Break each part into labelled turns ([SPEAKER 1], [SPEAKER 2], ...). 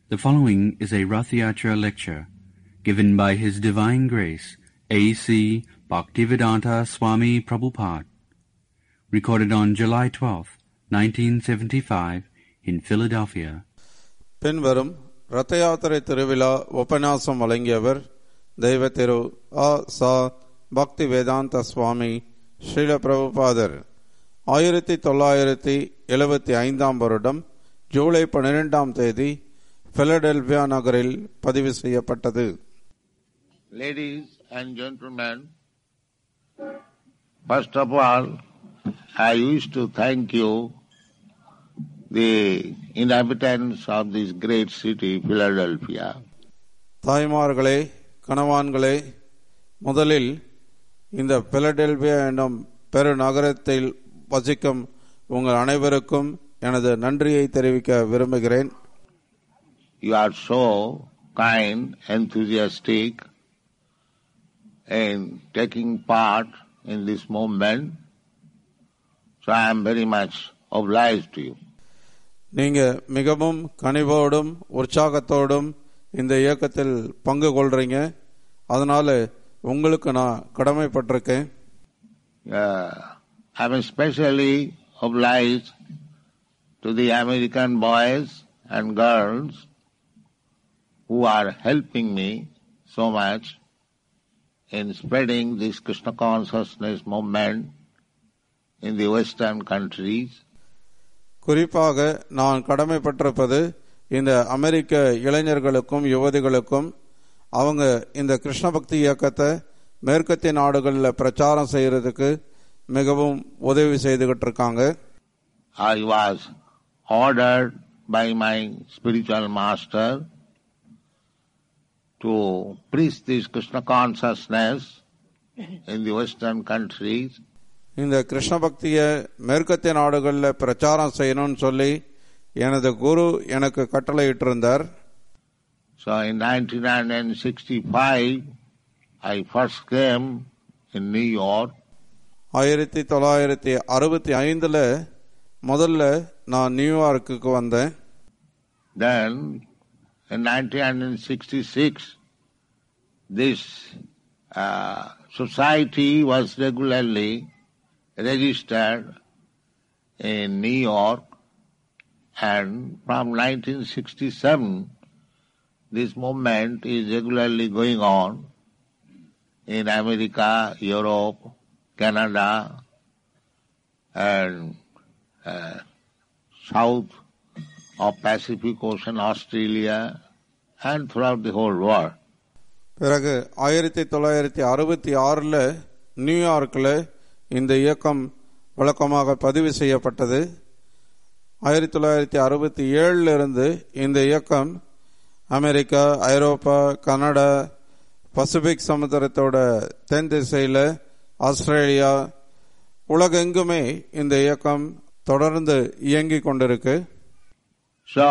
[SPEAKER 1] The following is a Rath Yatra lecture given by His Divine Grace A.C. Bhaktivedanta Swami Prabhupada, recorded on July 12, 1975 in Philadelphia.
[SPEAKER 2] பின்வரும் ரதயாத்திரை திருவிழா உபன்யாசம் வழங்கியவர் தெய்வ திரு ஆ.சா. பக்திவேதாந்த சுவாமி ஸ்ரீல பிரபுபாதர். 1975 வருடம் ஜூலை 12 பிலடெல்பியா நகரில் பதிவு செய்யப்பட்டது.
[SPEAKER 3] Ladies and gentlemen, first of all, I wish to thank you, the inhabitants of this great city, Philadelphia.
[SPEAKER 2] தாய்மார்களே, கணவான்களே, முதலில் இந்த பிலடெல்பியா என்னும் பெருநகரத்தில் வசிக்கும் உங்கள் அனைவருக்கும் எனது நன்றியை தெரிவிக்க விரும்புகிறேன்.
[SPEAKER 3] You are so kind, enthusiastic in taking part in this movement, so I am very much obliged to you.
[SPEAKER 2] நீங்க மிகவும் கனிவோடும் உற்சாகத்தோடும் இந்த இயக்கத்தில் பங்கு கொள்றீங்க, அதனால உங்களுக்கு நான் கடமைப்பட்டிருக்கேன்.
[SPEAKER 3] I am especially obliged to the American boys and girls who are helping me so much in spreading this Krishna consciousness movement in the Western countries.
[SPEAKER 2] குறிப்பாக நான் கடமைப்பட்டிருப்பது இந்த அமெரிக்க இளைஞர்களுக்கும் யுவதிகளுக்கும் அவங்க இந்த கிருஷ்ண பக்தி இயக்கத்தை மேற்கத்திய நாடுகளில் பிரச்சாரம் செய்யறதுக்கு மிகவும் உதவி செய்துகிட்டு இருக்காங்க.
[SPEAKER 3] I was ordered by my spiritual master to preach this Krishna consciousness in the Western countries.
[SPEAKER 2] இந்த கிருஷ்ண பக்தியை மேற்கத்திய நாடுகளில் பிரச்சாரம் செய்யணும்னு சொல்லி எனது குரு எனக்கு கட்டளையிட்டிருந்தார்.
[SPEAKER 3] So in 1965, I first came in New York.
[SPEAKER 2] 1965 முதல்ல நான் நியூயார்க்குக்கு வந்தேன்.
[SPEAKER 3] Then in 1966, this society was regularly registered in New York, and from 1967, this movement is regularly going on in America, Europe, Canada, and south of Pacific Ocean, Australia, and throughout the whole world.
[SPEAKER 2] பிறகு 1966 நியூயார்க்கில் இந்த இயக்கம் வழக்கமாக பதிவு செய்யப்பட்டது. 1967 இருந்து இந்த இயக்கம் அமெரிக்கா, ஐரோப்பா, கனடா, பசிபிக் சமுத்திரத்தோட தென் திசையில், ஆஸ்திரேலியா, உலகெங்குமே இந்த இயக்கம் தொடர்ந்து இயங்கிக் கொண்டிருக்கு.
[SPEAKER 3] So,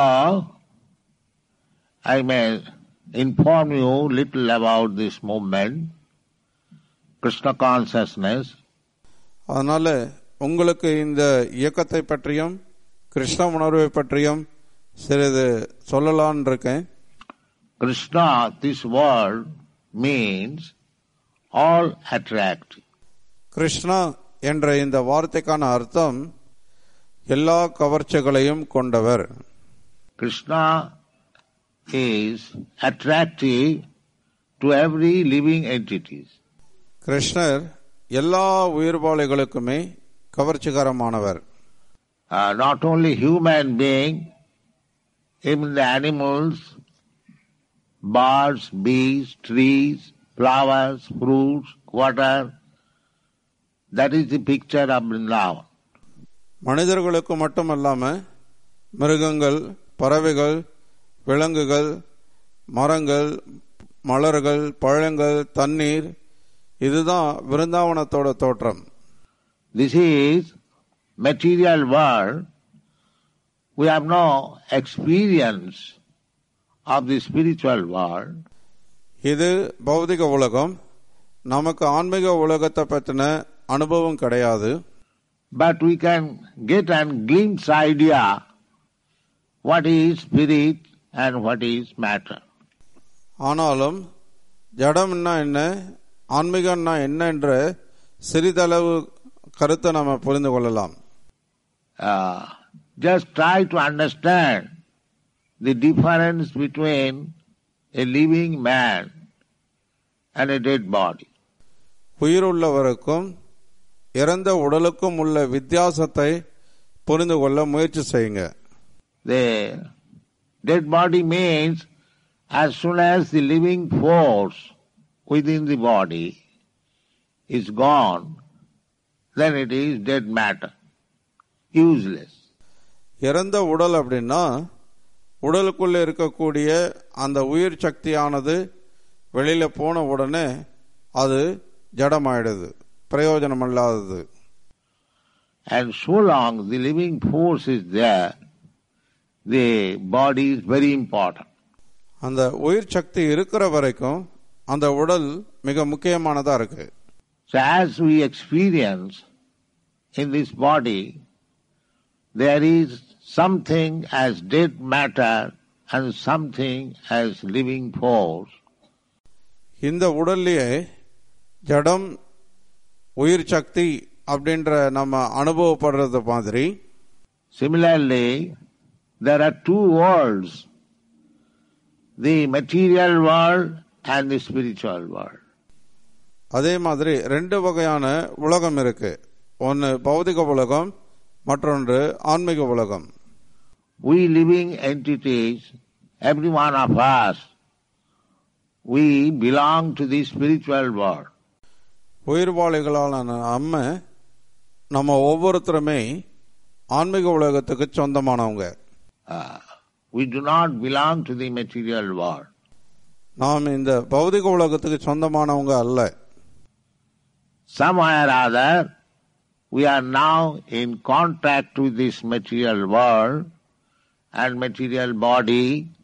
[SPEAKER 3] I may inform you little about this movement, Krishna consciousness.
[SPEAKER 2] அதனால உங்களுக்கு இந்த இயக்கத்தை பற்றியும் கிருஷ்ண உணர்வை பற்றியும் சிறிது சொல்லலான் இருக்கேன்.
[SPEAKER 3] Krishna, this word means all attractive.
[SPEAKER 2] Krishna என்ற இந்த வார்த்தைக்கான அர்த்தம் எல்லா கவர்ச்சிகளையும் கொண்டவர்.
[SPEAKER 3] Krishna is attractive to every living entities.
[SPEAKER 2] கிருஷ்ணர் எல்லா உயிர்வாளிகளுக்குமே கவர்ச்சிகரமானவர்.
[SPEAKER 3] Not only human being, even the animals, birds, bees, trees, flowers, fruits, water, that is the picture of Vrindavan.
[SPEAKER 2] மனிதர்களுக்கு மட்டுமல்லாம மிருகங்கள், பறவைகள், விலங்குகள், மரங்கள், மலர்கள், பழங்கள், தண்ணீர், இதுதான் விருந்தாவனத்தோட தோற்றம்.
[SPEAKER 3] This is material world. We have no experience of the spiritual world.
[SPEAKER 2] இது பௌதிக உலகம். நமக்கு ஆன்மீக உலகத்தை பற்றின அனுபவம் கிடையாது.
[SPEAKER 3] But we can get a glimpse idea what is spirit and what is matter.
[SPEAKER 2] ஆனாலும் ஜடம்னா என்ன, ஆன்மீகம்னா என்ன என்ற சிறிதளவு கருத்தை நம்ம புரிந்து கொள்ளலாம்.
[SPEAKER 3] Just try to understand the difference between a living man and a dead body.
[SPEAKER 2] உயிருள்ளவருக்கும் இறந்த உடலுக்கும் உள்ள வித்தியாசத்தை புரிந்து கொள்ள முயற்சி செய்யுங்க.
[SPEAKER 3] The dead body means as soon as the living force within the body is gone, then it is dead matter, useless.
[SPEAKER 2] இறந்த உடல் அப்படின்னா உடலுக்குள்ள இருக்கக்கூடிய அந்த உயிர் சக்தியானது வெளியில போன உடனே அது ஜடமாயிடுது, பிரயோஜனம் இல்லாதது.
[SPEAKER 3] And so long the living force is there, the body is very important.
[SPEAKER 2] அந்த உயிர் சக்தி இருக்கிற வரைக்கும் அந்த உடல் மிக முக்கியமானதா இருக்கு.
[SPEAKER 3] So as we experience in this body, there is something as dead matter and something as living force.
[SPEAKER 2] இந்த உடல்லையே ஜடம் உயிர் சக்தி அப்படின்ற நம்ம அனுபவப்படுறது மாதிரி,
[SPEAKER 3] similarly there are two worlds, the material world and the spiritual world.
[SPEAKER 2] அதே மாதிரி ரெண்டு வகையான உலகம் இருக்கு, ஒன்னு பௌதிக உலகம், மற்றொன்று ஆன்மீக உலகம்.
[SPEAKER 3] We living entities, every one of us, we belong to the spiritual world.
[SPEAKER 2] உயிர்வாளிகளான நம்ம ஒவ்வொருத்தருமே ஆன்மீக உலகத்துக்கு சொந்தமானவங்க.
[SPEAKER 3] We do not belong to the material world.
[SPEAKER 2] நாம் இந்த பௌதிக உலகத்துக்கு சொந்தமானவங்க அல்ல.
[SPEAKER 3] Somewhere or other, we are now in contact with this material world and material body,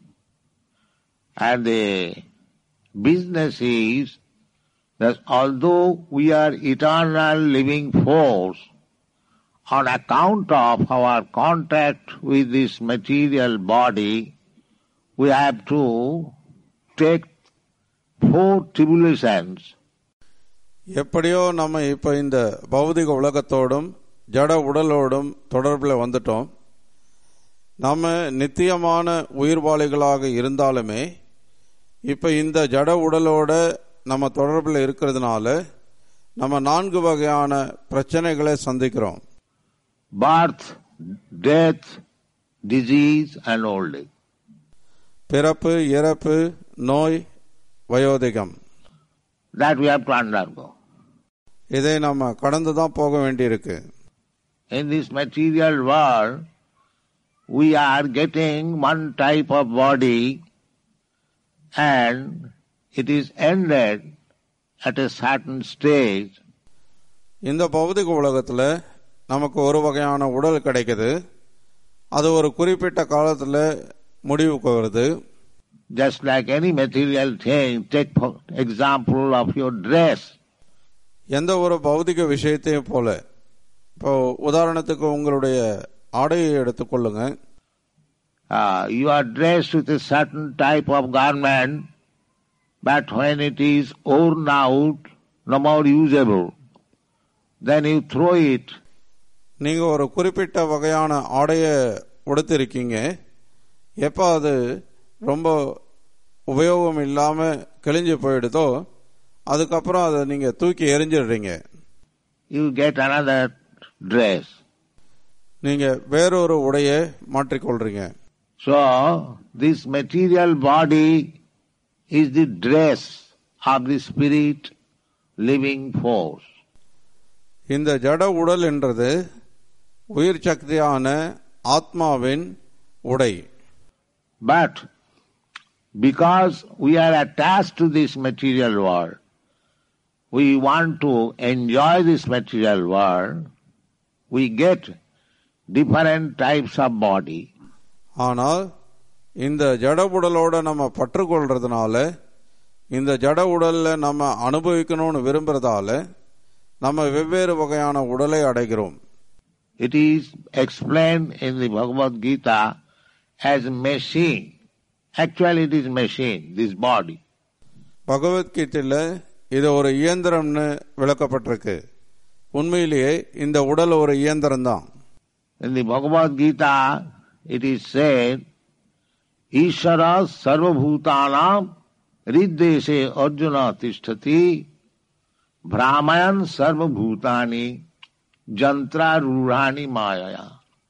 [SPEAKER 3] and the business is that although we are eternal living force, on account of our contact with this material body, we have to take 4 tribulations.
[SPEAKER 2] எப்படியோ நம்ம இப்ப இந்த பௌதிக உலகத்தோடும் ஜட உடலோடும் தொடர்பில் வந்துட்டோம். நம்ம நித்தியமான உயிர்வாளிகளாக இருந்தாலுமே இப்ப இந்த ஜட உடலோட நம்ம தொடர்பில் இருக்கிறதுனால நம்ம 4 வகையான பிரச்சனைகளை சந்திக்கிறோம்.
[SPEAKER 3] Birth, death, disease and old age.
[SPEAKER 2] பிறப்பு, இறப்பு, நோய், வயோதிகம்.
[SPEAKER 3] That we have to undergo.
[SPEAKER 2] இதை நம்ம கடந்துதான் போக வேண்டியிருக்கு.
[SPEAKER 3] In this material world, we are getting one type of body and it is ended at a certain stage.
[SPEAKER 2] இந்த பௌதிக உலகத்துல நமக்கு ஒரு வகையான உடல் கிடைக்குது, அது ஒரு குறிப்பிட்ட காலத்துல முடிவுக்கு வருது.
[SPEAKER 3] Just like any material thing, take for example of your dress.
[SPEAKER 2] எந்த ஒரு பௌதிக விஷயத்தையும் போல, இப்போ உதாரணத்துக்கு உங்களுடைய ஆடையை எடுத்துக்கொள்ளுங்க.
[SPEAKER 3] You are dressed with a certain type of garment, but when it is worn out, no more usable, then you throw it.
[SPEAKER 2] நீங்க ஒரு குறிப்பிட்ட வகையான ஆடையை உடுத்திருக்கீங்க, எப்போ அது ரொம்ப உபயோகம் இல்லாம கிழிஞ்சு போயிடுதோ அதுக்கப்புறம் அதை நீங்க தூக்கி எரிஞ்சிடுறீங்க.
[SPEAKER 3] You get another dress.
[SPEAKER 2] நீங்க வேறொரு உடையை மாற்றிக்கொள்றீங்க.
[SPEAKER 3] So this material body is the dress of the spirit living force.
[SPEAKER 2] இந்த ஜட உடல் என்றது உயிர் சக்தியான ஆத்மாவின் உடை.
[SPEAKER 3] But because we are attached to this material world, we want to enjoy this material world, we get different types of body.
[SPEAKER 2] ஆனால் இந்த ஜட உடலோட நம்ம பற்றுக்கொள்றதுனால, இந்த ஜட உடல்ல நம்ம அனுபவிக்கணும்னு விரும்புறதால நம்ம வெவ்வேறு வகையான உடலை அடைகிறோம்.
[SPEAKER 3] It is explained in the Bhagavad Gita as machine. Actually it is machine, this body.
[SPEAKER 2] பகவத்கீதையில் இது ஒரு இயந்திரம்னு விளக்கப்பட்டிருக்கு. உண்மையிலேயே இந்த உடல் ஒரு இயந்திரம் தான்.
[SPEAKER 3] In the Bhagavad Gita it is said, Ishara sarvabhutanam riddeshe arjuna tishtati brahmayan sarvabhutani jantra rurani mayaya.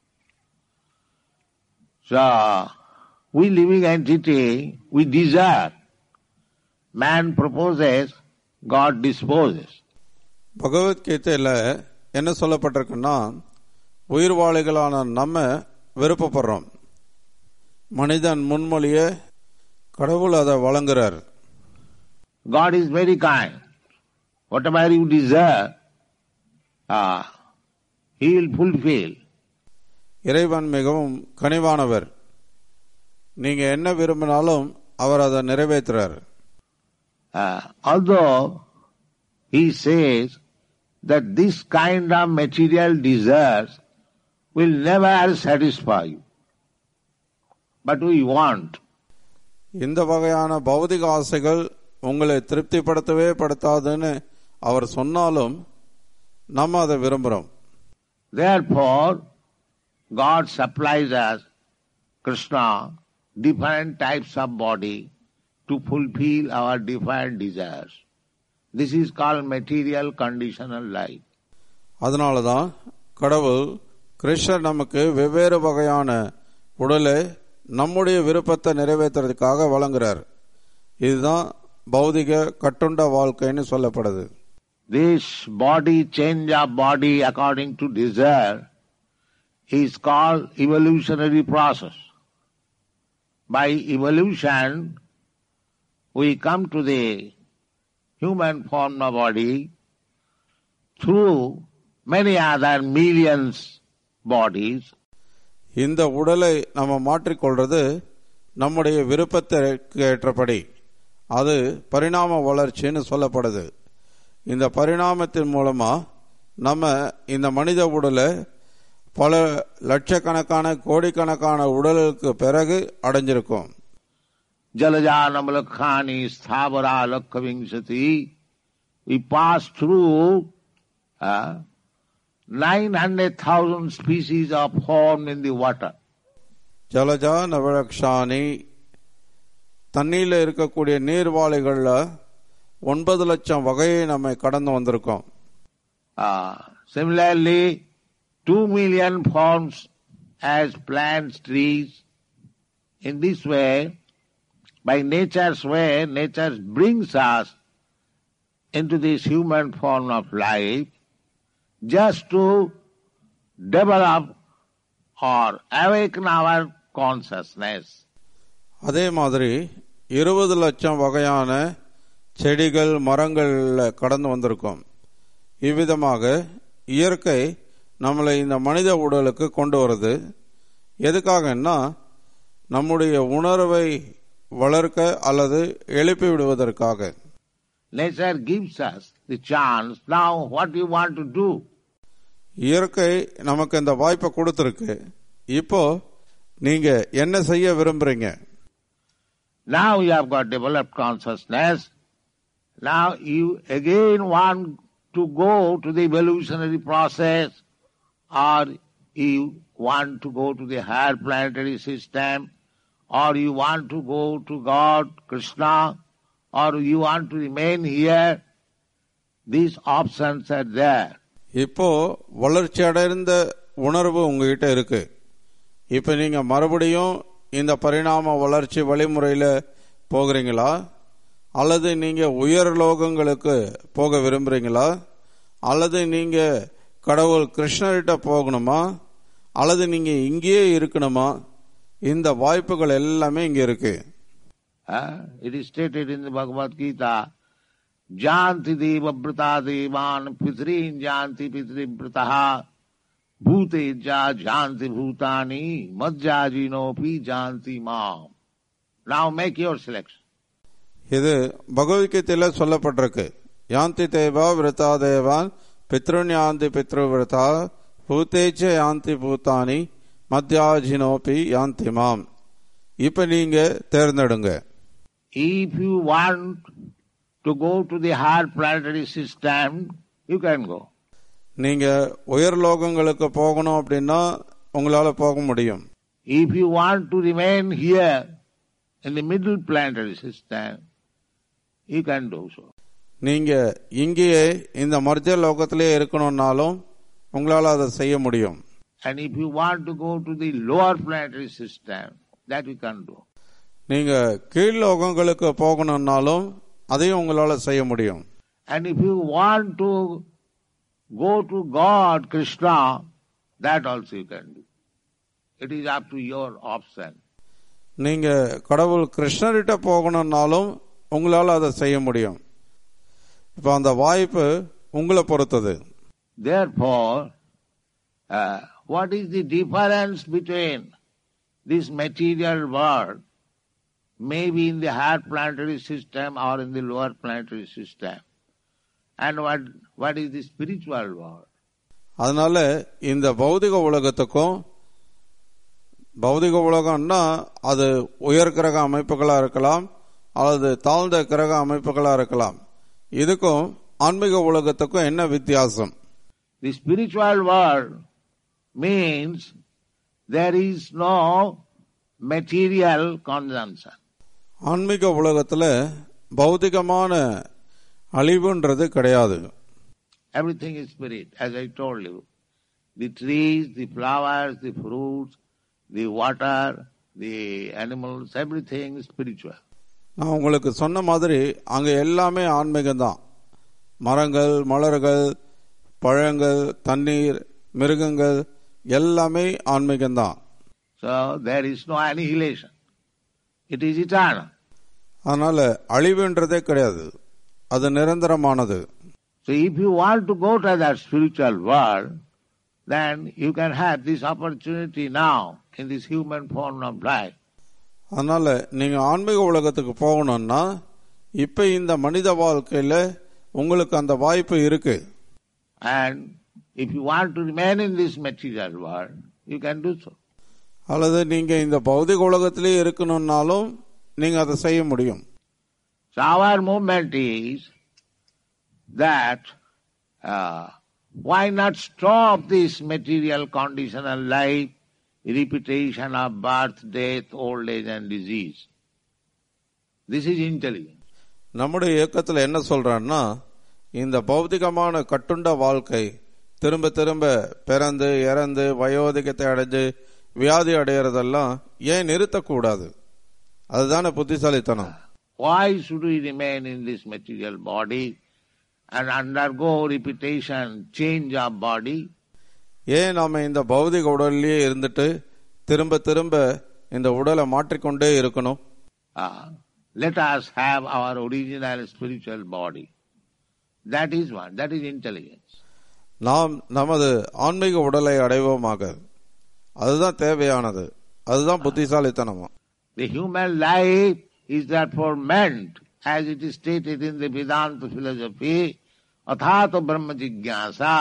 [SPEAKER 3] So, we living entity, we desire. Man proposes, God disposes.
[SPEAKER 2] பகவத்கீதையில் என்ன சொல்லப்பட்டிருக்குன்னா, உயிர்வாளிகளான நம்ம விருப்பப்படுறோம், மனிதன் முன்மொழிய கடவுள் அதை வழங்குறார்.
[SPEAKER 3] God is very kind. Whatever you desire, He will fulfill.
[SPEAKER 2] இறைவன் மிகவும் கனிவானவர். நீங்க என்ன விரும்பினாலும் அவர் அதை நிறைவேற்றுறார்.
[SPEAKER 3] Although He says that this kind of material desires will never satisfy you, but we want.
[SPEAKER 2] இந்த வகையான பௌதிக ஆசைகள் உங்களை திருப்திப்படுத்தவே படுத்தாதுன்னு அவர் சொன்னாலும் நம்ம அதை விரும்புகிறோம்.
[SPEAKER 3] Therefore, God supplies us, Krishna, different types of body to fulfill our different desires. This is called material conditional life.
[SPEAKER 2] அதனால தான் கடவுள் கிருஷ்ணர் நமக்கு வெவ்வேறு வகையான உடலை நம்முடைய விருப்பத்தை நிறைவேற்றுறதுக்காக வழங்குறார். இதுதான் பௌதிக கட்டுண்ட வாழ்க்கைன்னு சொல்லப்படுது.
[SPEAKER 3] This body, change of body according to desire, is called evolutionary process. By evolution, we come to the human form of body through many other millions bodies.
[SPEAKER 2] இந்த உடலை நம்ம மாற்றிக்கொள்றது நம்முடைய விருப்பத்திற்கு ஏற்றபடி. அது பரிணாம வளர்ச்சின்னு சொல்லப்படுது. இந்த பரிணாமத்தின் மூலமா நம்ம இந்த மனித உடலை பல லட்சக்கணக்கான கோடிக்கணக்கான உடலுக்கு பிறகு அடைஞ்சிருக்கும்.
[SPEAKER 3] Jalajanamalakhani sthavara lakhavingsati. We pass through 900,000 species of form in the water.
[SPEAKER 2] Jalaja நவலக்ஷானி, தண்ணியில் இருக்கக்கூடிய நீர்வாழிகள்ல 9 லட்சம் வகையை நம்ம கடந்து வந்திருக்கோம்.
[SPEAKER 3] Similarly, 2 million forms as plants, trees. In this way, by nature's way, nature brings us into this human form of life just to develop or awaken our consciousness.
[SPEAKER 2] அதே மாதிரி 20 லட்சம் வகையான செடிகள் மரங்கள்ல கடந்து வந்திருக்கோம். இவ்விதமாக இயற்கை நம்மளை இந்த மனித உடலுக்கு கொண்டு வருது. எதுக்காகன்னா நம்முடைய உணர்வை வளர்க்க அல்லது எழுப்பி விடுவதற்காக.
[SPEAKER 3] Nature gives us the chance. Now what you want to do?
[SPEAKER 2] இயற்கை நமக்கு இந்த வாய்ப்பை கொடுத்திருக்கு. இப்போ நீங்க என்ன செய்ய விரும்புறீங்க?
[SPEAKER 3] Now you have got developed consciousness. Now you again want to go to the evolutionary process, or you want to go to the higher planetary system, or you want to go to God, Krishna, or you want to remain here. These options are there.
[SPEAKER 2] இப்போ வளர்ச்சி அடைந்த உணர்வு உங்ககிட்ட இருக்கு. இப்ப நீங்க மறுபடியும் இந்த பரிணாம வளர்ச்சி வழிமுறையில போகிறீங்களா, அல்லது நீங்க உயர் லோகங்களுக்கு போக விரும்புறீங்களா, அல்லது நீங்க கடவுள் கிருஷ்ணர்கிட்ட போகணுமா, அல்லது நீங்க இங்கேயே இருக்கணுமா? இந்த வாய்ப்புகள் எல்லாமே இங்க இருக்கு.
[SPEAKER 3] It is stated in the Bhagavad Gita, Janti deva brata devan pitrin janti pitri brataha bhute ja janti bhutani madhyajino pi janti mam. Now make your selection.
[SPEAKER 2] இது பகவத்கீதையில சொல்லப்பட்டிருக்கு. யாந்தி தேவா விரதா தேவான் பித்ருன் யாந்தி பித்ரு விரதா பூத்தேச்ச யாந்தி பூத்தானி மத்யாஜினோபி யாந்தி மாம். இப்ப நீங்க தேர்ந்தெடுங்க.
[SPEAKER 3] If you want to go to the higher planetary system, you can go.
[SPEAKER 2] நீங்க உயர் லோகங்களுக்கு போகணும் அப்படின்னா உங்களால போக முடியும்.
[SPEAKER 3] If you want to remain here in the middle planetary system, you can do so.
[SPEAKER 2] நீங்க இங்கேயே இந்த மர்ஜ லோகத்திலே இருக்கணும்னாலும் உங்களால அதை செய்ய முடியும்.
[SPEAKER 3] And if you want to go to the lower planetary system, that you can do.
[SPEAKER 2] நீங்க கீழ் லோகங்களுக்கு போகணும்னாலும் அதையும் உங்களால செய்ய முடியும்.
[SPEAKER 3] And if you want to go to God, Krishna, that also you can do. It is up to your option.
[SPEAKER 2] நீங்க கடவுள் கிருஷ்ணர்கிட்ட போகணும்னாலும் உங்களால அதை செய்ய முடியும். இப்ப அந்த வாய்ப்பு உங்களை பொறுத்தது.
[SPEAKER 3] Therefore, what is the difference between this material world, maybe in the higher planetary system or in the lower planetary system, and what is the spiritual world?
[SPEAKER 2] அதனால இந்த பௌதிக உலகத்துக்கும், பௌதிக உலகம்னா அது உயர் கிரக அமைப்புகளா இருக்கலாம் அல்லது தாழ்ந்த கிரக அமைப்புகளா இருக்கலாம். இதுக்கும் ஆன்மீக உலகத்துக்கும் என்ன வித்தியாசம்?
[SPEAKER 3] The spiritual world means there is no material consumption.
[SPEAKER 2] ஆன்மீக உலகத்துல பௌதிகமான அழிவுன்றது கிடையாது.
[SPEAKER 3] Everything is spirit, as I told you. The trees, the flowers, the fruits, the water, the animals, everything is spiritual.
[SPEAKER 2] நான் உங்களுக்கு சொன்ன மாதிரி அங்க எல்லாமே ஆன்மீகம்தான். மரங்கள், மலர்கள், பழங்கள், தண்ணீர், மிருகங்கள் எல்லாமே ஆன்மீகம்தான்.
[SPEAKER 3] So there is no annihilation. It is eternal.
[SPEAKER 2] அதனால அழிவுன்றதே கிடையாது, அது நிரந்தரமானது.
[SPEAKER 3] So if you want to go to that spiritual world, then you can have this opportunity now in this human form of life.
[SPEAKER 2] அதனால நீங்க ஆன்மீக உலகத்துக்கு போகணும்னா இப்ப இந்த மனித வாழ்க்கையில உங்களுக்கு அந்த வாய்ப்பு இருக்கு.
[SPEAKER 3] And if you want to remain in this material world, you can do so.
[SPEAKER 2] அல்லது நீங்க இந்த பௌதிக உலகத்திலே இருக்கணும்னாலும் நீங்க அதை செய்ய முடியும்.
[SPEAKER 3] So our movement is that why not stop this material conditional life, repetition of birth, death, old age and disease. This is intelligence.
[SPEAKER 2] நம்முடைய இயக்கத்தில் என்ன சொல்றான்னா, இந்த பௌதிகமான கட்டுண்ட வாழ்க்கை திரும்ப திரும்ப பிறந்து இறந்து வயோதிகத்தை அடைஞ்சு வியாதி அடையறதெல்லாம் ஏன் நிறுத்தக்கூடாது? அதுதானே புத்திசாலித்தனம்.
[SPEAKER 3] Why should we remain in this material body and undergo repetition, change of body?
[SPEAKER 2] ஏன் நாம இந்த பௌதிக உடல்லையே இருந்துட்டு திரும்ப திரும்ப இந்த உடலை மாற்றிக்கொண்டே இருக்கணும்?
[SPEAKER 3] Let us have our original spiritual body. That is one. That is intelligence.
[SPEAKER 2] நாம் நமது ஆன்மீக உடலை அடைவோமாக. அதுதான் தேவையானது. அதுதான் புத்திசாலித்தனமா.
[SPEAKER 3] The human life is therefore meant, as it is stated in the Vedanta philosophy, athato brahma jigyasa.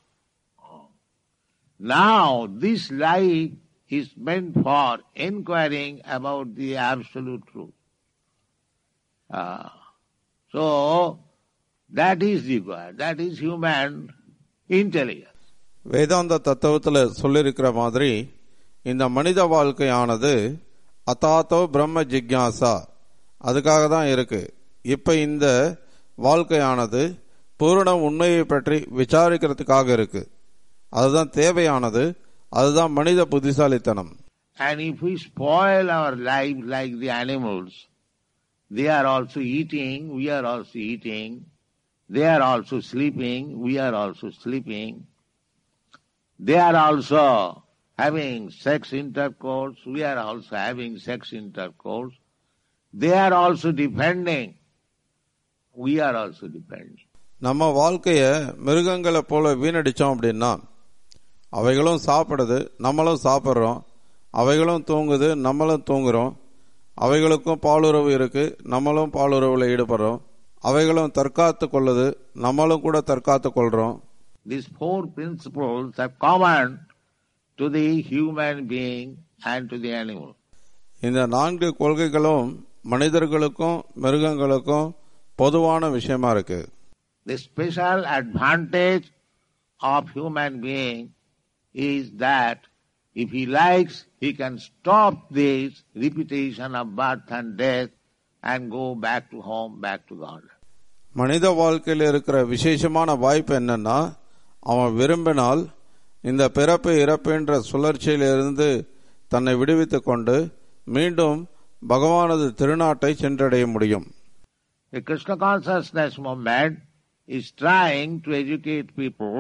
[SPEAKER 3] Now this life is meant for inquiring about the absolute truth. So that is the God, that is human intelligence.
[SPEAKER 2] வேதாந்த தத்துவத்தில் சொல்லியிருக்கிற மாதிரி இந்த மனித வாழ்க்கையானது அதாத்தோ பிரம்ம ஜிக்யாசா, அதுக்காக தான் இருக்கு. இப்ப இந்த வாழ்க்கையானது பூரண உண்மையை பற்றி விசாரிக்கிறதுக்காக இருக்கு. அதுதான் தேவையானது. அதுதான் மனித புத்திசாலித்தனம்.
[SPEAKER 3] And if we spoil our life like the animals, they are also eating, we are also eating, they are also sleeping, we are also sleeping, they are also having sex intercourse, we are also having sex intercourse, they are also depending, we are also depending.
[SPEAKER 2] நம்ம வாழ்க்கைய மிருகங்களை போல வீணடிச்சோம் அப்படின்னா, அவைகளும் சாப்பிடுது, நம்மளும் சாப்பிட்றோம், அவைகளும் தூங்குது, நம்மளும் தூங்குறோம், அவைகளுக்கும் பாலுறவு இருக்கு, நம்மளும் பாலுறவுல ஈடுபடுறோம், அவைகளும் தற்காத்து கொள்ளுது, நம்மளும் கூட தற்காத்து கொள்றோம்.
[SPEAKER 3] These four principles are common to the human being and to the animal.
[SPEAKER 2] இந்த 4 கொள்கைகளும் மனிதர்களுக்கும் மிருகங்களுக்கும் பொதுவான விஷயமா இருக்கு.
[SPEAKER 3] The special advantage of human being is that if he likes, he can stop this repetition of birth and death and go back to home, back to God.
[SPEAKER 2] மனித வாழ்க்கையில் இருக்கிற விசேஷமான வாய்ப்பு என்னன்னா, அவன் விரும்பினால் இந்த பிறப்பு இறப்பு என்ற சுழற்சியிலிருந்து தன்னை விடுவித்துக் கொண்டு மீண்டும் பகவானது திருநாட்டை சென்றடைய முடியும்.
[SPEAKER 3] The Krishna consciousness movement is trying to educate people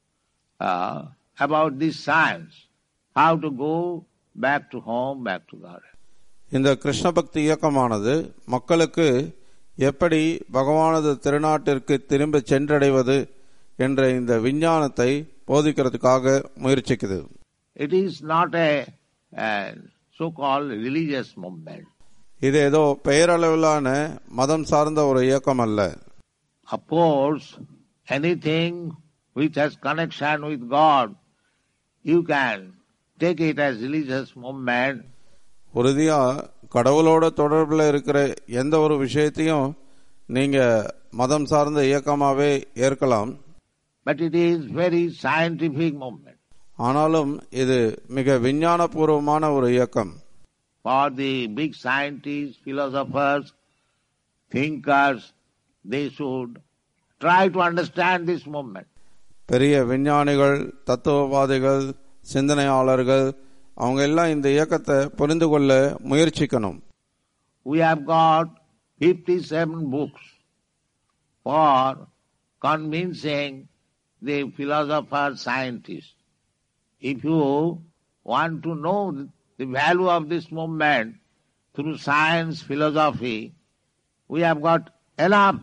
[SPEAKER 3] about this science, how to go back to home, back to God.
[SPEAKER 2] இந்த கிருஷ்ண பக்தி இயக்கமானது மக்களுக்கு எப்படி பகவானது திருநாட்டிற்கு திரும்ப சென்றடைவது என்ற இந்த விஞ்ஞானத்தை போதிக்கிறதுக்காக முயற்சிக்குது.
[SPEAKER 3] It is not a so-called religious movement.
[SPEAKER 2] இது ஏதோ பெயரளவிலான மதம் சார்ந்த ஒரு இயக்கம் அல்ல.
[SPEAKER 3] Of course, anything which has connection with God, you can take it as religious movement.
[SPEAKER 2] உறுதியா கடவுளோட தொடர்புல இருக்கிற எந்த ஒரு விஷயத்தையும் நீங்க மதம் சார்ந்த இயக்கமாவே ஏற்கலாம்.
[SPEAKER 3] But it is very scientific movement.
[SPEAKER 2] ஆனாலும் இது மிக விஞ்ஞானபூர்வமான ஒரு இயக்கம்.
[SPEAKER 3] For the big scientists, philosophers, thinkers, they should try to understand this movement.
[SPEAKER 2] பெரிய விஞ்ஞானிகள், தத்துவவாதிகள், சிந்தனையாளர்கள் அவங்க எல்லாம் இந்த இயக்கத்தை புரிந்து கொள்ள முயற்சிக்கணும்.
[SPEAKER 3] We have got 57 books for convincing the philosophers, scientists. If you want to know the value of this movement through science, philosophy, we have got enough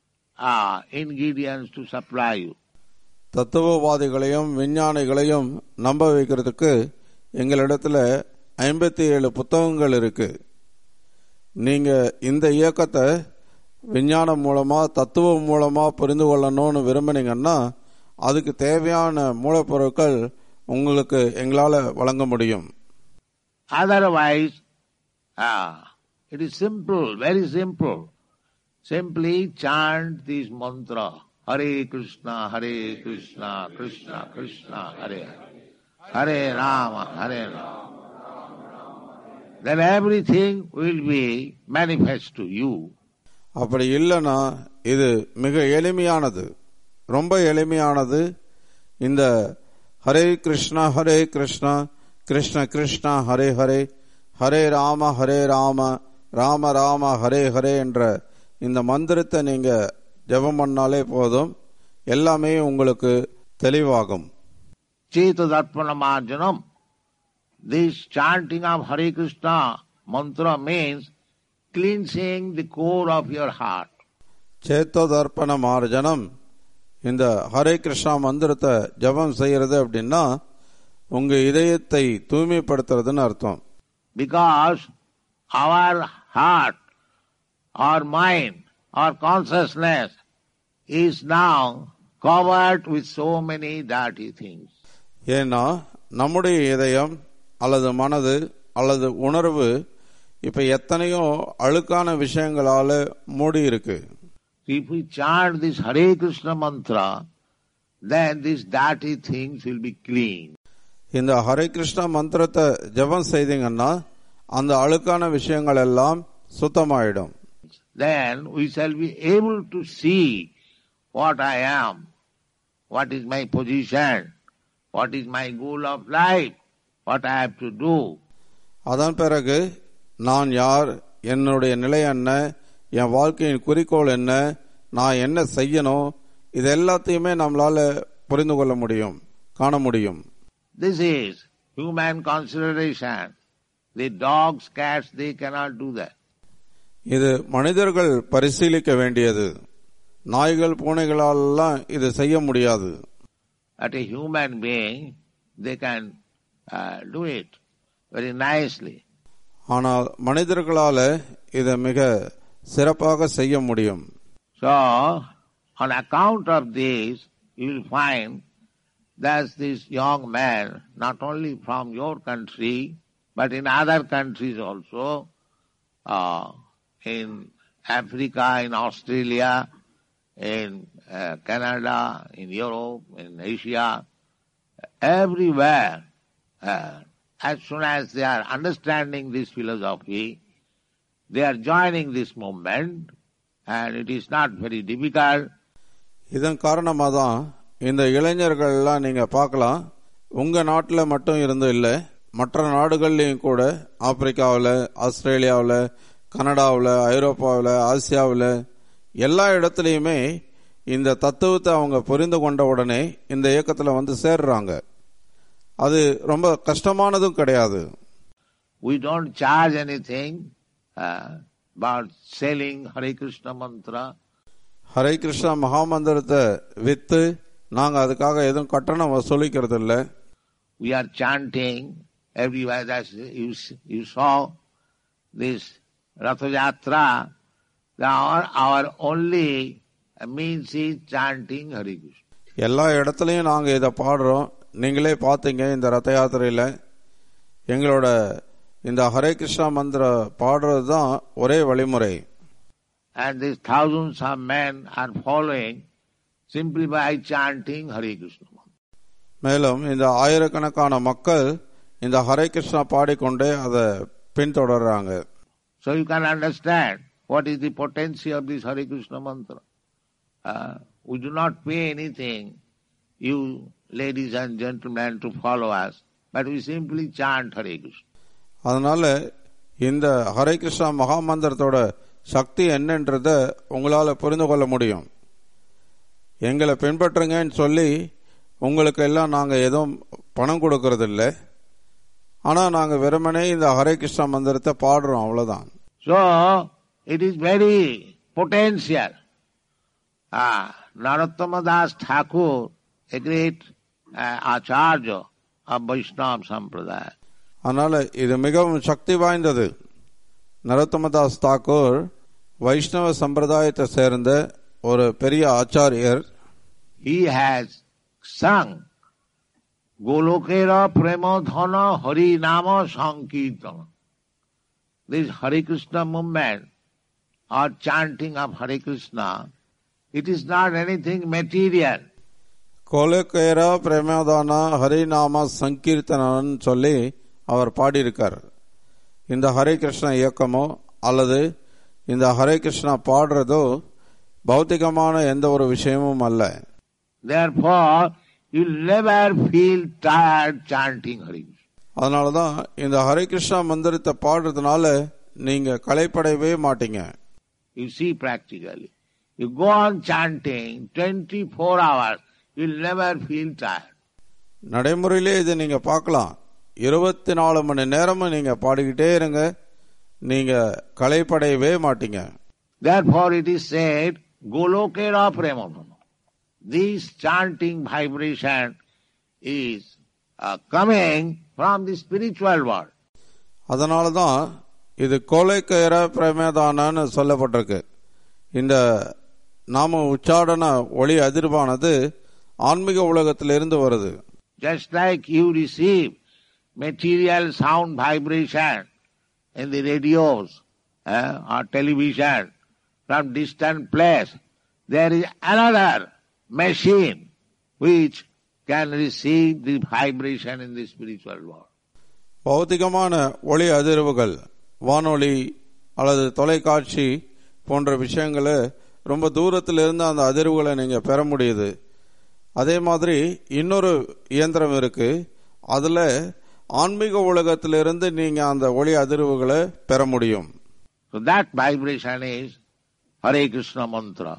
[SPEAKER 3] ingredients to supply you.
[SPEAKER 2] தத்துவவாதிகளையும் விஞ்ஞானிகளையும் நம்ப வைக்கிறதுக்கு எங்களிடத்துல 57 புத்தகங்கள் இருக்கு. நீங்க இந்த இயக்கத்தை விஞ்ஞானம் மூலமா தத்துவம் மூலமா புரிந்து கொள்ளணும்னு விரும்பினீங்கன்னா அதுக்கு தேவையான மூலப்பொருட்கள் உங்களுக்கு எங்களால வழங்க முடியும்.
[SPEAKER 3] Otherwise, it is simple, very simple. Simply chant this mantra, Hare Krishna, Krishna Krishna, Hare Hare Rama, Hare Rama. Then everything will be manifest to you.
[SPEAKER 2] அப்படி இல்லைன்னா இது மிக எளிமையானது, ரொம்ப எளிமையானது. இந்த ஹரே கிருஷ்ணா கிருஷ்ணா கிருஷ்ணா ஹரே ஹரே, ஹரே ராம ராம ராம ஹரே ஹரே என்ற இந்த மந்திரத்தை நீங்க ஜெபம் பண்ணாலே போதும், எல்லாமே உங்களுக்கு தெளிவாகும்.
[SPEAKER 3] Chetadharpanamarjanam. This chanting of Hare Krishna mantra means cleansing the core of your heart.
[SPEAKER 2] சேத்தோதர்ப்பண மார்ஜனம், இந்த ஹரே கிருஷ்ணா மந்திரத்தை ஜபம் செய்யறது அப்படின்னா உங்க இதயத்தை தூய்மைப்படுத்துறதுன்னு அர்த்தம்.
[SPEAKER 3] Because our heart, our mind, our consciousness is now covered with so many dirty things.
[SPEAKER 2] ஏன்னா நம்முடைய இதயம் அல்லது மனது அல்லது உணர்வு இப்ப எத்தனையோ அழுக்கான விஷயங்களால மூடி இருக்கு.
[SPEAKER 3] If we chant this Hare Krishna mantra, then these dirty things will be clean.
[SPEAKER 2] இந்த ஹரே கிருஷ்ணா மந்திரத்தை ஜபம் செய்தீங்கன்னா அந்த அழுக்கான விஷயங்கள் எல்லாம் சுத்தமாயிடும்.
[SPEAKER 3] Then we shall be able to see what I am, what is my position, what is my goal of life, what I have to do.
[SPEAKER 2] அதன் பிறகு நான் யார், என்னுடைய நிலை என்ன, என் வாழ்க்கையின் குறிக்கோள் என்ன, நான் என்ன செய்யணும், இது எல்லாத்தையுமே நம்மளால புரிந்து கொள்ள முடியும், காண முடியும்.
[SPEAKER 3] This is human consideration. The dogs, cats, they cannot do that.
[SPEAKER 2] இது மனிதர்கள் பரிசீலிக்க வேண்டியது. நாய்கள் பூனைகளாலெல்லாம் இது செய்ய முடியாது.
[SPEAKER 3] At a human being, they can do it very nicely.
[SPEAKER 2] ஆனால் மனிதர்களால இதை மிக சிறப்பாக செய்ய முடியும்.
[SPEAKER 3] So, on account of this, you will find that this young man, not only from your country, But in other countries also, in Africa, in Australia, in Canada, in Europe, in Asia, everywhere, as soon as they are understanding this philosophy, they are joining this movement, and it is not very difficult.
[SPEAKER 2] இதன் காரணமாக தான் இந்த இளைஞர்கள்லாம் நீங்க பார்க்கலாம், உங்க நாட்டில் மட்டும் இருந்து இல்லை, மற்ற நாடுகள்லையும் கூட, ஆப்பிரிக்காவில், ஆஸ்திரேலியாவில், கனடாவில், ஐரோப்பாவில், ஆசியாவில், எல்லா இடத்துலையுமே இந்த தத்துவத்தை அவங்க புரிந்து கொண்ட உடனே இந்த இயக்கத்தில் வந்து சேர்றாங்க. அது ரொம்ப கஷ்டமானதும் கிடையாது.
[SPEAKER 3] We don't charge anything about selling Hare Krishna mantra.
[SPEAKER 2] Hare Krishna மகாமந்திரத்தை வித்து நாங்க அதுக்காக எதுவும் கட்டணம் வசூலிக்கிறது இல்லை.
[SPEAKER 3] We are chanting everywhere. As you saw this Ratha Yatra, our only means is chanting Hare Krishna.
[SPEAKER 2] எல்லா இடத்துலையும் நாங்க இதை பாடுறோம். நீங்களே பார்த்தீங்க இந்த ரத யாத்திரையில எங்களோட இந்த ஹரே கிருஷ்ணா மந்திர பாடுறது தான் ஒரே வழிமுறை.
[SPEAKER 3] And these thousands of men are following simply by chanting Hare Krishna.
[SPEAKER 2] மேலும் இந்த ஆயிரக்கணக்கான மக்கள் இந்த ஹரே கிருஷ்ணா பாடிக்கொண்டே அதை பின்தொடர்றாங்க.
[SPEAKER 3] So you can understand what is the potency of this Hare Krishna mantra. We do not pay anything, you ladies and gentlemen, to follow us, but we simply chant Hare Krishna. அதனால இந்த ஹரே கிருஷ்ணா மகாமந்திரத்தோட சக்தி என்னன்றத உங்களால புரிந்து கொள்ள முடியும். எங்களை பின்பற்றுங்கன்னு சொல்லி உங்களுக்கு எல்லாம் நாங்க எதுவும் பணம் கொடுக்கறது இல்லை, ஆனா நாங்க வெறுமனே இந்த ஹரே கிருஷ்ணா மந்திரத்தை பாடுறோம், அவ்வளவுதான். So it is very potential. Narottama Das Thakur, a great acharya of Vaishnava Sampradaya.
[SPEAKER 2] அதனால இது மிகவும் சக்தி வாய்ந்தது. நரோத்தமதாஸ் தாக்கூர் வைஷ்ணவ சம்பிரதாயத்தை சேர்ந்த ஒரு பெரிய ஆச்சாரியர்.
[SPEAKER 3] He has sung Golokera Premadhana Hari Nama Sankirtana. This Hare Krishna movement or chanting of Hare Krishna, it is not anything material.
[SPEAKER 2] கோலோகேரா பிரேமதானா ஹரிநாம சங்கீர்த்தனன்னு சொல்லி அவர் பாடியிருக்கார். இந்த ஹரே கிருஷ்ணா இயக்கமோ அல்லது இந்த ஹரே கிருஷ்ணா பாடுறதோ பௌத்திகமான எந்த ஒரு விஷயமும் அல்ல.
[SPEAKER 3] Therefore, you never feel tired chanting Hare Krishna.
[SPEAKER 2] அதனாலதான் இந்த ஹரே கிருஷ்ணா மந்திரத்தை பாடுறதுனால நீங்க களைப்படையவே மாட்டீங்க.
[SPEAKER 3] You see practically. You go on chanting 24 hours, you'll never feel tired.
[SPEAKER 2] நடைமுறையிலே இது நீங்க பார்க்கலாம். 24 மணி நேரமும் நீங்க பாடிக்கிட்டே இருங்க, நீங்க களைப்படையவே மாட்டீங்க.
[SPEAKER 3] Therefore it is said, Golokera Premadhana. This chanting vibration is coming from the spiritual world.
[SPEAKER 2] அதனாலதான் இது கோலைக்கேர பிரமேதானு சொல்லப்பட்டிருக்கு. இந்த நாம உச்சாடன ஒளி அதிர்வானது ஆன்மீக உலகத்திலிருந்து வருது.
[SPEAKER 3] Just like you receive material sound vibration in the radios or television from distant place, there is another machine which can receive the vibration in the spiritual world.
[SPEAKER 2] பௌத்திகமான ஒளி அதிர்வுகள், வானொலி அல்லது தொலைக்காட்சி போன்ற விஷயங்களை ரொம்ப தூரத்திலிருந்து அந்த அதிர்வுகளை நீங்க பெற முடியுது. அதே மாதிரி இன்னொரு இயந்திரம் இருக்கு, அதுல ஆன்மீக உலகத்திலிருந்து நீங்க அந்த ஒளி அதிர்வுகளை பெற முடியும்.
[SPEAKER 3] So that vibration is Hare Krishna mantra.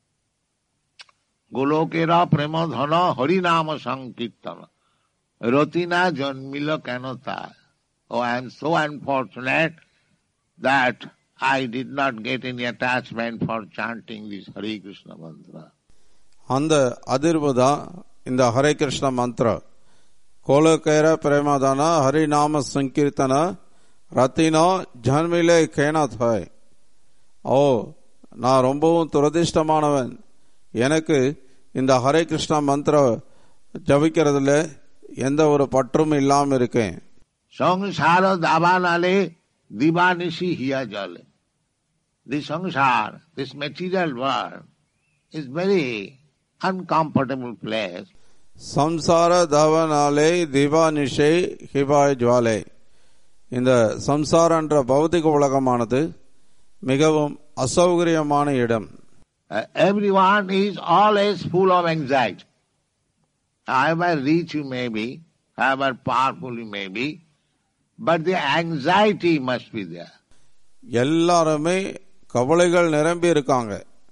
[SPEAKER 3] Golokera Premadhana Harinama Sankirtana. Ratina Janmila Kanata. Oh, I am so unfortunate that I did not get any attachment for chanting this Hare Krishna mantra.
[SPEAKER 2] அந்த அதிர்வு தான் இந்த ஹரே கிருஷ்ண மந்திர. கோலோகேர பிரேமதானா ஹரிநாம சங்கீர்த்தன Rathina ஜன்மிலே கேனாத் hi. ஓ, நான் ரொம்பவும் துரதிர்ஷ்டமானவன். எனக்கு இந்த ஹரே கிருஷ்ணா மந்திர ஜபிக்கிறதுல எந்த ஒரு பற்றும் இல்லாம இருக்கேன்.
[SPEAKER 3] Sangsara davanale divanishi hiya jale. This sangsara, this material world, is very uncomfortable place.
[SPEAKER 2] சம்சார தவனாலே திவானிஷே ஹிபாய் ஜுவாலே. இந்த சம்சாரன்ற பௌதிக உலகமானது மிகவும் அசௌகரியமான இடம்.
[SPEAKER 3] Everyone is always full of anxiety. However rich you may be, however powerful you may be, but the anxiety must be there.
[SPEAKER 2] எல்லாருமே கவலைகள் நிரம்பி இருக்காங்க.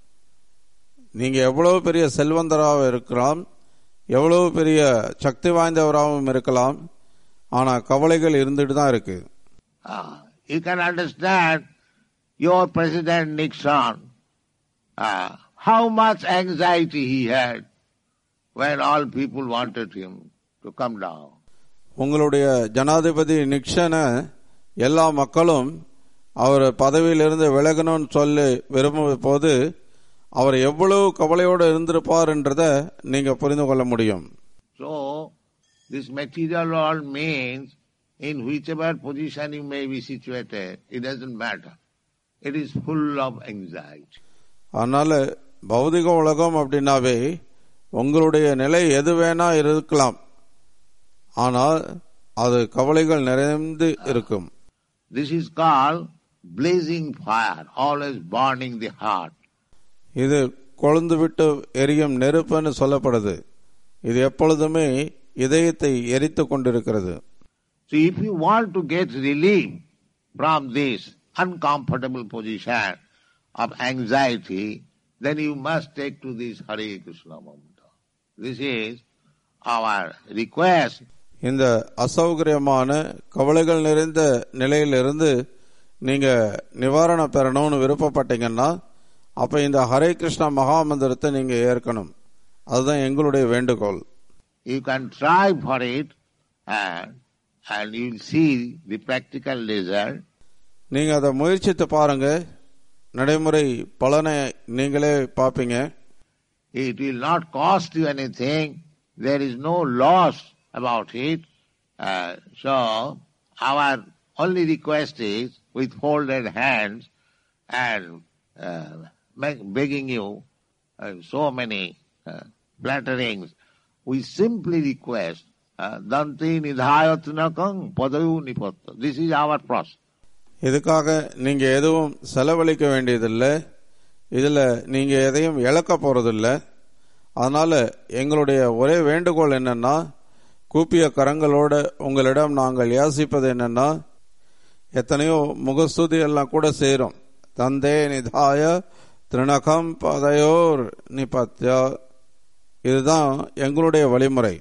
[SPEAKER 2] நீங்க எவ்வளவு பெரிய செல்வந்தராக இருக்கலாம், எவ்வளவு பெரிய சக்தி வாய்ந்தவராகவும் இருக்கலாம், ஆனா கவலைகள் இருந்துட்டு தான் இருக்கு.
[SPEAKER 3] You can understand your President Nixon, how much anxiety he had when all people wanted him to come down.
[SPEAKER 2] உங்களுடைய ஜனாதிபதி நிக்சனை எல்லா மக்களும் அவர் பதவியிலிருந்து விலகணும்னு சொல்லி விரும்பும் போது அவர் எவ்வளவு கவலையோடு இருந்திருப்பார் என்றதை நீங்க புரிந்து கொள்ள முடியும்.
[SPEAKER 3] So this material world means in whichever position you may be situated, it doesn't matter. It is full of anxiety.
[SPEAKER 2] அதனால பௌதிக உலகம் அப்படின்னாவே உங்களுடைய நிலை எது வேணா இருக்கலாம், ஆனால் அது கவலைகள் நிறைந்து இருக்கும்.
[SPEAKER 3] This is called blazing fire, always burning the heart.
[SPEAKER 2] இது கொழுந்து விட்டு எரியும் நெருப்புன்னு சொல்லப்படுது. இது எப்பொழுதுமே இதயத்தை எரித்து கொண்டிருக்கிறது.
[SPEAKER 3] So if you want to get relief from this uncomfortable position of anxiety, then you must take to this Hare Krishna mantra. This is our request.
[SPEAKER 2] இந்த அசௌகரியமான கவலைகள் நிறைந்த நிலையிலிருந்து நீங்க நிவாரணம் பெறணும்னு விருப்பப்பட்டீங்கன்னா அப்ப இந்த ஹரே கிருஷ்ணா மகா மந்திரத்தை நீங்க ஏற்கணும். அதுதான் எங்களுடைய வேண்டுகோள்.
[SPEAKER 3] You can try for it and you will see the practical result.
[SPEAKER 2] நீங்க அதை முயற்சித்து பாருங்க, நடைமுறை பலனை நீங்களே பார்ப்பீங்க.
[SPEAKER 3] It will not cost you anything. There is no loss about it. So our only request is with folded hands and begging you so many flatterings. We simply request Danti nidhayatnakam padayu nipatta. This is our process.
[SPEAKER 2] இதுக்காக நீங்க எதுவும் செலவழிக்க வேண்டியதில்லை, இதுல நீங்க எதையும் இழக்க போறதில்லை. அதனால எங்களுடைய ஒரே வேண்டுகோள் என்னன்னா, கூப்பிய கரங்களோட உங்களிடம் நாங்கள் யாசிப்பது என்னன்னா, எத்தனையோ முகஸ்துதி எல்லாம் கூட சேரும். தந்தே நிதாய திருநகம் பதையோர் நிபத்யா. இதுதான் எங்களுடைய வழிமுறை.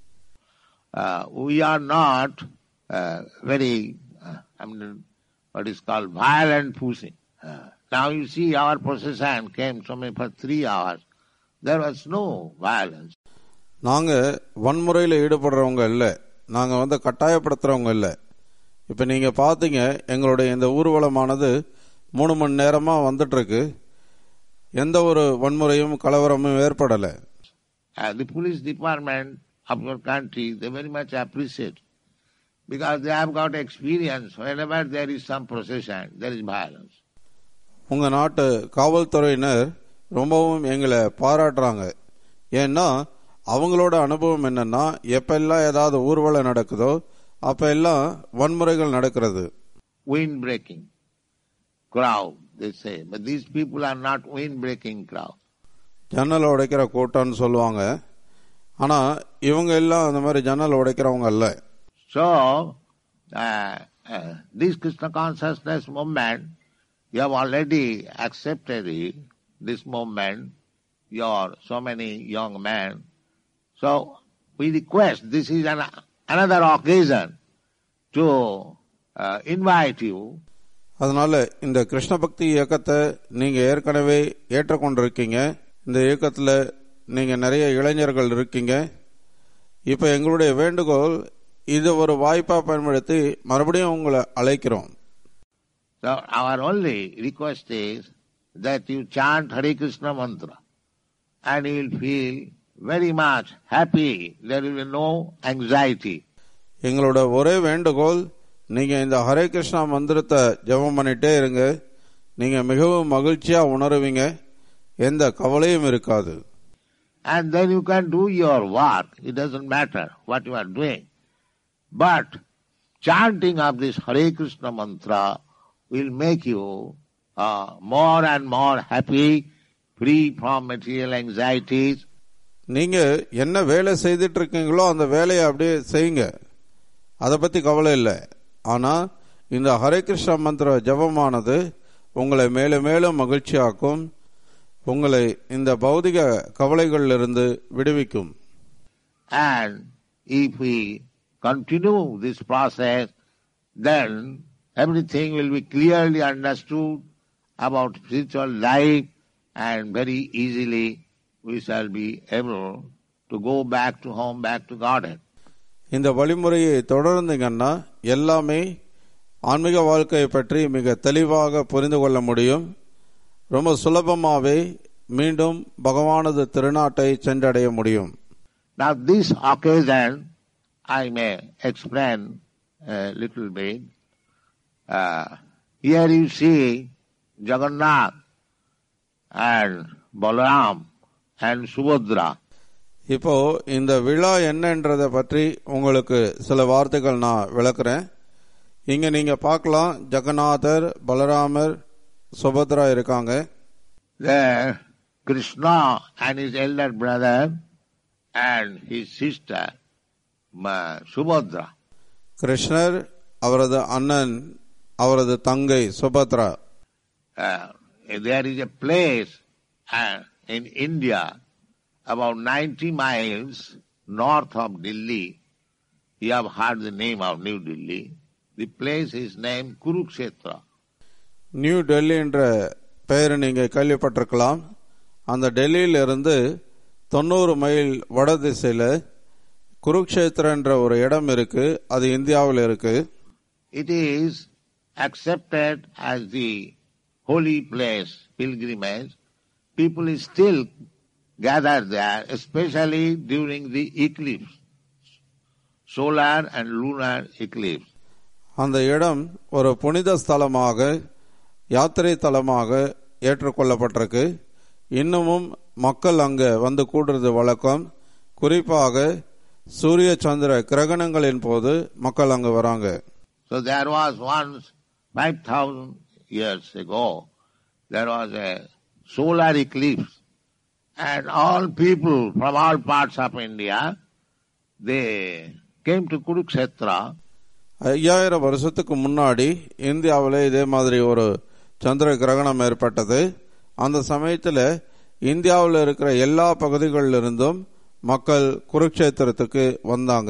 [SPEAKER 3] We are not very what is called violent pushing. Now you see our procession came for 3 hours. There was no violence.
[SPEAKER 2] நாங்க வன்முறையில் ஈடுபடுறவங்க இல்லை, நாங்க கட்டாயப்படுத்துறவங்க இல்லை. இப்ப நீங்க பாத்தீங்க எங்களுடைய இந்த ஊர்வலமானது 3 மணி நேரமா வந்துட்டு இருக்கு. எந்த ஒரு வன்முறையும் கலவரமும் ஏற்படல.
[SPEAKER 3] The police department of your country, they very much appreciate, because they have got experience. Whenever there is some procession, there is violence.
[SPEAKER 2] உங்க நாட்டு காவல்துறையினர் ரொம்பவும் எங்களை பாராட்டுறாங்க. ஏன்னா அவங்களோட அனுபவம் என்னன்னா, எப்பெல்லாம் ஏதாவது ஊர்வலம் நடக்குதோ அப்ப எல்லாம் வன்முறைகள் நடக்கிறது.
[SPEAKER 3] Wind breaking crowd, they say, but these people are not wind breaking crowd.
[SPEAKER 2] ஜன்னல் உடைக்கிற கூட்டம்னு சொல்லுவாங்க, ஆனா இவங்க எல்லாம் அந்த மாதிரி ஜன்னல் உடைக்கிறவங்க அல்ல.
[SPEAKER 3] So this Krishna consciousness movement, you have already accepted it, this movement, you are so many young men. So we request, this is another occasion to invite you.
[SPEAKER 2] அதனால இந்த கிருஷ்ண பக்தி இயக்கத்தை நீங்க ஏற்கனவே ஏற்றுக்கொண்டிருக்கீங்க. இந்த இயக்கத்துல நீங்க நிறைய இளைஞர்கள் இருக்கீங்க. இப்ப எங்களுடைய வேண்டுகோள், இது ஒரு வாய்ப்பா பயன்படுத்தி மறுபடியும் உங்களை அழைக்கிறோம்.
[SPEAKER 3] So our only request is that you chant Hare Krishna mantra and you will feel very much happy. There will be no anxiety.
[SPEAKER 2] எங்களோட ஒரே வேண்டுகோள், நீங்க இந்த ஹரே கிருஷ்ணா மந்திரத்தை ஜெபம் பண்ணிட்டே இருங்க. நீங்க மிகவும் மகிழ்ச்சியா உணருவீங்க, எந்த கவலையும் இருக்காது.
[SPEAKER 3] And then you can do your work. It doesn't matter what you are doing. But chanting of this Hare Krishna mantra will make you more and more happy, free from material anxieties.
[SPEAKER 2] நீங்க என்ன வேலை செய்துட்டு இருக்கீங்களோ அந்த வேலையை அப்படியே செய்யுங்க, அதை பத்தி கவலை இல்லை. ஆனா இந்த ஹரே கிருஷ்ணா மந்திர ஜபமானது உங்களை மேலும் மேலும் மகிழ்ச்சியாக்கும், உங்களை இந்த பௌதிக கவலைகளிலிருந்து விடுவிக்கும்.
[SPEAKER 3] And if we continue this process, then everything will be clearly understood about spiritual life, and very easily we shall be able to go back to home, back to Godhead.
[SPEAKER 2] இந்த வழிமுறையை தொடர்ந்தீங்கன்னா எல்லாமே ஆன்மீக வாழ்க்கையை பற்றி மிக தெளிவாக புரிந்து கொள்ள முடியும். ரொம்ப சுலபமாவே மீண்டும் பகவானது திருநாட்டை சென்றடைய முடியும்.
[SPEAKER 3] Now this occasion I may explain a little bit. Here you see Jagannath and Balaram and Subhadra.
[SPEAKER 2] இப்போ இந்த விழா என்னன்றதை பற்றி உங்களுக்கு சில வார்த்தைகள் நான் விளக்குறேன். இங்க நீங்க பார்க்கலாம், ஜெகநாதர், பலராமர், சுபத்ரா இருக்காங்க.
[SPEAKER 3] There Krishna and his elder brother and his sister Subhadra.
[SPEAKER 2] கிருஷ்ணர், அவரது அண்ணன், அவரது தங்கை Subhadra.
[SPEAKER 3] There is a place in India about 90 miles north of Delhi. You have heard the name of New Delhi. The place is named Kurukshetra.
[SPEAKER 2] New Delhi என்ற பெயரை நீங்க கேள்விப்பட்டிருக்கலாம். அந்த டெல்லியில இருந்து 90 மைல் வட திசையில குருக்ஷேத்ரா என்ற ஒரு இடம் இருக்கு. அது இந்தியாவில் இருக்கு.
[SPEAKER 3] It is accepted as the holy place, pilgrimage. People still gather there, especially during the eclipse, solar and lunar eclipse.
[SPEAKER 2] அந்த இடம் ஒரு புனித ஸ்தலமாக, யாத்திரை தலமாக ஏற்றுக்கொள்ளப்பட்டிருக்கு. இன்னமும் மக்கள் அங்க வந்து கூடுறது வழக்கம். குறிப்பாக சூரிய சந்திர கிரகணங்களின் போது மக்கள் அங்கு வராங்க.
[SPEAKER 3] So there was once 5,000 years ago, there was a solar eclipse, and all people from all parts of India, they came to Kurukshetra.
[SPEAKER 2] 5000 வருஷத்துக்கு முன்னாடி இந்தியாவில் இதே மாதிரி ஒரு சந்திர கிரகணம் ஏற்பட்டது. அந்த சமயத்தில் இந்தியாவில் இருக்கிற எல்லா பகுதிகளிலிருந்தும் மக்கள் குருக்ஷேத்திரத்துக்கு வந்தாங்க.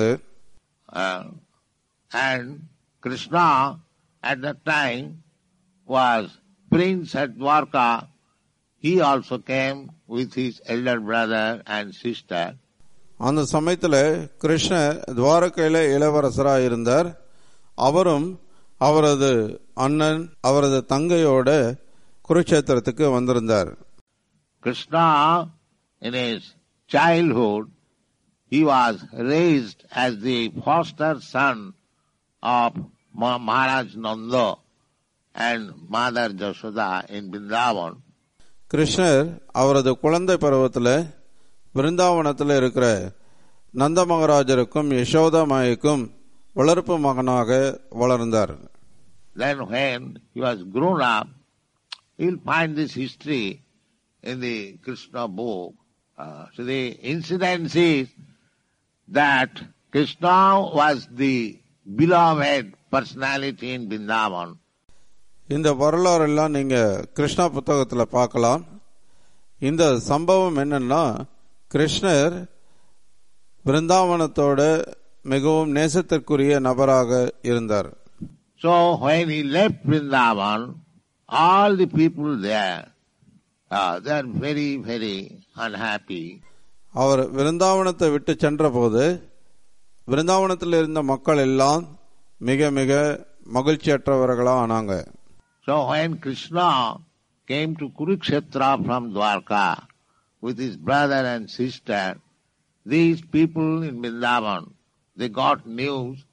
[SPEAKER 3] And Krishna at that time was prince at Dwarka. He also came with his elder brother and sister.
[SPEAKER 2] அந்த சமயத்தில் கிருஷ்ணர் துவாரகையில இளவரசராக இருந்தார். அவரும் அவரது அண்ணன், அவரது தங்கையோட குருக்ஷேத்திரத்துக்கு வந்திருந்தார்.
[SPEAKER 3] Krishna, in his childhood, he was raised as the foster son of Maharaj Nanda and Mother Jashoda in Vrindavan.
[SPEAKER 2] கிருஷ்ணர் அவரது குழந்தை பருவத்தில் விருந்தாவனத்தில் இருக்கிற நந்த மகாராஜருக்கும் யசோதா மாய்க்கும் வளர்ப்பு மகனாக வளர்ந்தார்.
[SPEAKER 3] Then when he was grown up, you will find this history in the Krishna book. So the incident is that Krishna was the beloved personality in Vrindavan.
[SPEAKER 2] இந்த வரலாறு எல்லாம் நீங்க கிருஷ்ணா புத்தகத்தில் பார்க்கலாம். இந்த சம்பவம் என்னன்னா, கிருஷ்ணர் பிருந்தாவனத்தோட மிகவும் நேசத்திற்குரிய நபராக இருந்தார்.
[SPEAKER 3] So when he left Vrindavan, all the people there, they are very, very unhappy.
[SPEAKER 2] அவர் விருந்தாவனத்தை விட்டு சென்ற போது விருந்தாவனத்தில் இருந்த மக்கள் எல்லாம் மிக மிக மகிழ்ச்சியற்றவர்களா ஆனாங்க.
[SPEAKER 3] So when Krishna came to Kurukshetra from Dwarka with his brother and sister, these people in Vrindavan, they got news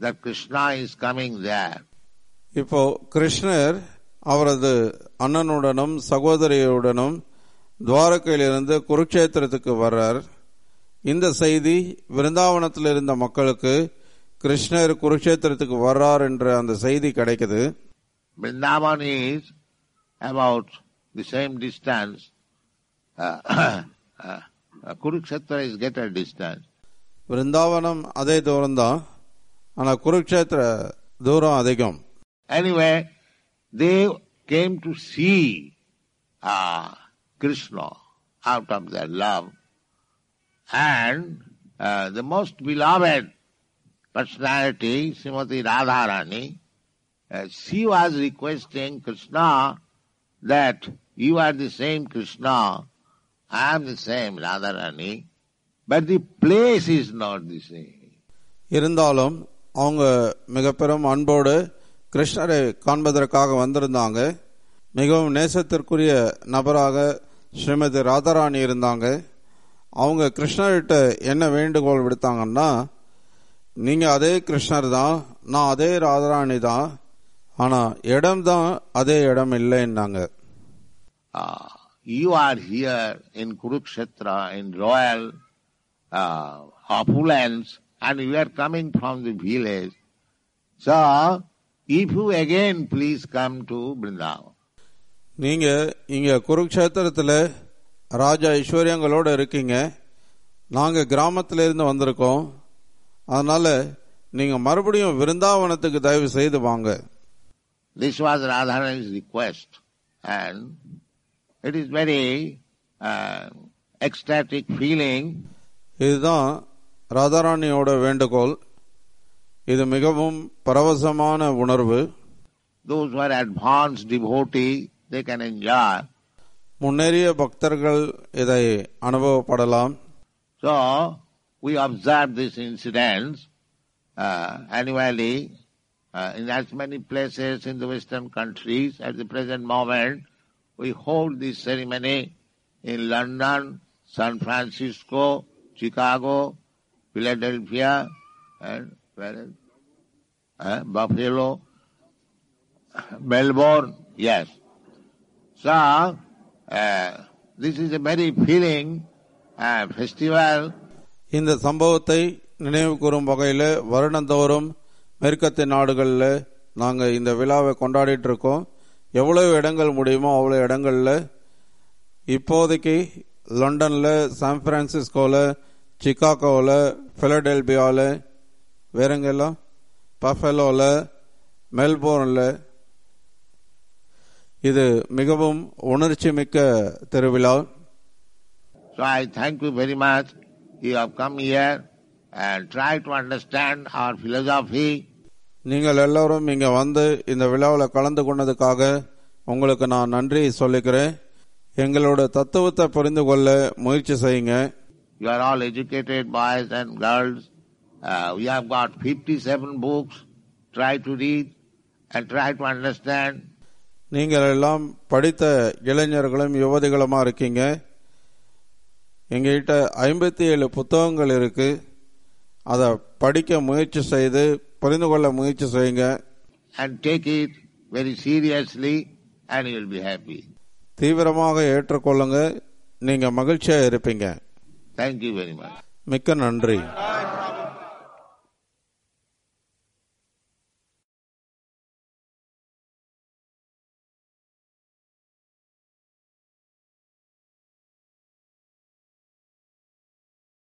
[SPEAKER 3] that Krishna is coming there.
[SPEAKER 2] இப்போ கிருஷ்ணர் அவரது அண்ணனுடனும் சகோதரியுடனும் துவாரகையிலிருந்து குருக்ஷேத்திரத்துக்கு வர்றார். இந்த செய்தி விருந்தாவனத்தில் இருந்த மக்களுக்கு கிருஷ்ணர் குருக்ஷேத்திரத்துக்கு வர்றார் என்ற அந்த செய்தி கிடைக்குது.
[SPEAKER 3] Vrindavan is about the same distance. Kurukshetra is greater distance.
[SPEAKER 2] விருந்தாவனம் அதே தூரம் தான், ஆனா குருக்ஷேத்திர தூரம் அதிகம்.
[SPEAKER 3] Anyway, they came to see Krishna out of their love, and the most beloved personality, Srimati Radharani, she was requesting Krishna that you are the same Krishna, I am the same Radharani, but the place is not the same.
[SPEAKER 2] இருந்தாலும் அவங்க மிக பெரும் அன்போடு கிருஷ்ணரை காண்பதற்காக வந்திருந்தாங்க. மிகவும் நேசத்திற்குரிய நபராக ஸ்ரீமதி ராதாராணி இருந்தாங்க. அவங்க கிருஷ்ணர்கிட்ட என்ன வேண்டுகோள் விடுத்தாங்கன்னா, நீங்க அதே கிருஷ்ணர் தான், நான் அதே ராதாராணி தான், ஆனா இடம் தான் அதே இடம் இல்லைன்னாங்க.
[SPEAKER 3] You are here in Kurukshetra in royal opulence, and you are coming from the village. So, if you again please come to Vrindavan.
[SPEAKER 2] நீங்க இங்க குருக்ஷேத்திரத்துல ராஜ ஐஸ்வர்யங்களோட இருக்கீங்க, நாங்க கிராமத்திலிருந்து வந்திருக்கோம், அதனால நீங்க மறுபடியும் விருந்தாவனத்துக்கு தயவு செய்து வாங்க.
[SPEAKER 3] This was Radharani's request, and it is very ecstatic feeling.
[SPEAKER 2] இதுதான் ராதாராணியோட வேண்டுகோள். இது மிகவும் பரவசமான உணர்வு.
[SPEAKER 3] Those who are advanced devotees, they can enjoy.
[SPEAKER 2] முன்னேறிய பக்தர்கள் இதை அனுபவப்படலாம்.
[SPEAKER 3] So, we observe these incidents annually in as many places in the Western countries. At the present moment, we hold this ceremony in London, San Francisco, Chicago, Philadelphia, and Buffalo, Melbourne. Yes. So, this is a very feeling festival.
[SPEAKER 2] இந்த சம்பவத்தை நினைவு கூறும் வகையில் வருடந்தோறும் மேற்கத்திய நாடுகளில் நாங்கள் இந்த விழாவை கொண்டாடிட்டு இருக்கோம். எவ்வளவு இடங்கள் முடியுமோ அவ்வளோ இடங்களில் இப்போதைக்கு லண்டனில், சான் பிரான்சிஸ்கோவில், சிகாகோவில், பிலடெல்பியாவில், வேறெங்கெல்லாம், பஃபலோவில், மெல்போர்னில் இது மிகவும் உணர்ச்சி மிக்க திருவிழா.
[SPEAKER 3] So I thank you very much. You have come here and try to understand our philosophy.
[SPEAKER 2] நீங்கள் எல்லாரும் இங்க வந்து இந்த விழாவில் கலந்து கொண்டதுக்காக உங்களுக்கு நான் நன்றி சொல்லிக்கிறேன். எங்களோட தத்துவத்தை புரிந்து கொள்ள முயற்சி செய்யுங்க.
[SPEAKER 3] You are all educated boys and girls. We have got 57 books. Try to read and try to understand.
[SPEAKER 2] நீங்கள் எல்லாம் படித்த இளைஞர்களும் யுவதிகளுமா இருக்கீங்க. எங்ககிட்ட 57 புத்தகங்கள் இருக்கு. அதை படிக்க முயற்சி செய்து புரிந்து கொள்ள முயற்சி செய்யுங்க.
[SPEAKER 3] And take it very seriously and you will be happy.
[SPEAKER 2] தீவிரமாக ஏற்றுக்கொள்ளுங்க, நீங்க மகிழ்ச்சியா இருப்பீங்க.
[SPEAKER 3] Thank you very much.
[SPEAKER 2] மிக்க நன்றி.